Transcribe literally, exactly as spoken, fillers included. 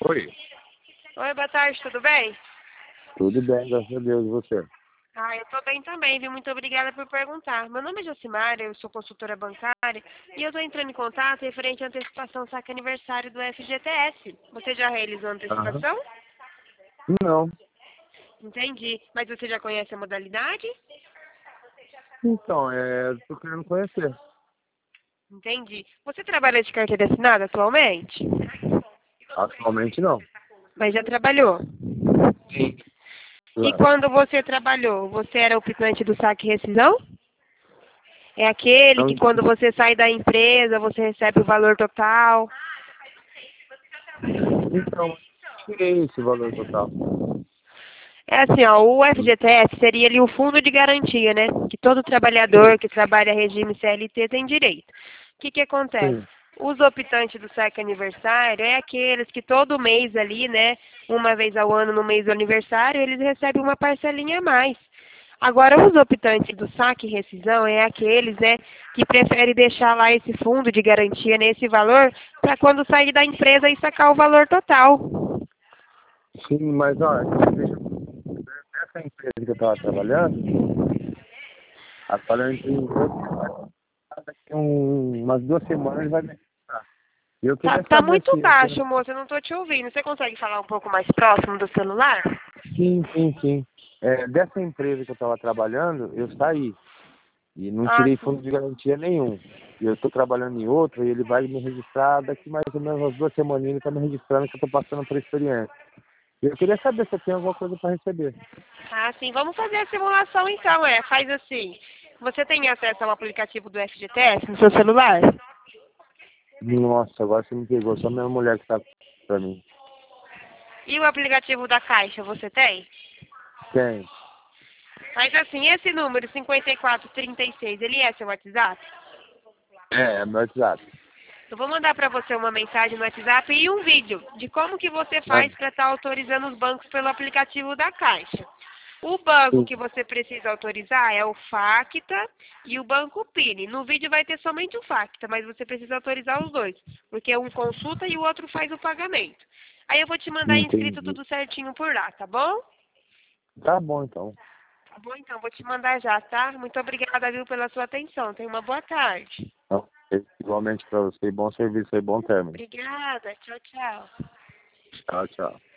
Oi. Oi, boa tarde, tudo bem? Tudo bem, graças a Deus. E você? Ah, eu tô bem também, viu? Muito obrigada por perguntar. Meu nome é Josimara, eu sou consultora bancária e eu tô entrando em contato referente à antecipação saque aniversário do F G T S. Você já realizou a Aham. antecipação? Não. Entendi. Mas você já conhece a modalidade? Então, é, tô querendo conhecer. Entendi. Você trabalha de carteira assinada atualmente? Atualmente não. Mas já trabalhou? Sim. E Lá. quando você trabalhou, você era optante do saque e rescisão? É aquele Não, que quando você sai da empresa, você recebe o valor total? então, tirei esse valor total. É assim, ó, o F G T S seria ali o fundo de garantia, né? Que todo Sim. trabalhador que trabalha regime C L T tem direito. O que que acontece? Sim. Os optantes do saque aniversário é aqueles que todo mês ali, né, uma vez ao ano no mês do aniversário, eles recebem uma parcelinha a mais. Agora, os optantes do saque e rescisão é aqueles, né, que preferem deixar lá esse fundo de garantia nesse valor para quando sair da empresa e sacar o valor total. Sim, mas ó, deixa eu... Essa empresa que eu tava trabalhando, agora eu entrei em outra, daqui um, umas duas semanas vai me registrar. E eu Tá, queria tá saber muito se... Eu queria... baixo, moça, eu não tô te ouvindo. Você consegue falar um pouco mais próximo do celular? Sim, sim, sim. É, dessa empresa que eu tava trabalhando, eu saí. E não Ah, tirei fundo sim. de garantia nenhum. E eu estou trabalhando em outro e ele vai me registrar daqui mais ou menos umas duas semaninhas, ele está me registrando que eu estou passando por experiência. E eu queria saber se eu tenho alguma coisa para receber. Ah, sim. Vamos fazer a simulação então, é. Faz assim. Você tem acesso ao aplicativo do F G T S no seu celular? Nossa, agora você me pegou, só minha mulher que está para mim. E o aplicativo da Caixa, você tem? Tem. Faz assim, esse número, cinquenta e quatro trinta e seis, ele é seu WhatsApp? É, é meu WhatsApp. Eu vou mandar para você uma mensagem no WhatsApp e um vídeo de como que você Ah, faz para estar autorizando os bancos pelo aplicativo da Caixa. O banco sim. que você precisa autorizar é o Facta e o Banco Pini. No vídeo vai ter somente o Facta, mas você precisa autorizar os dois, porque um consulta e o outro faz o pagamento. Aí eu vou te mandar inscrito Entendi. tudo certinho por lá, tá bom? Tá bom, então. Tá bom, então, vou te mandar já, tá? Muito obrigada, viu, pela sua atenção. Tenha uma boa tarde. Então, igualmente para você, bom serviço e bom término. Obrigada. Tchau, tchau. Tchau, tchau.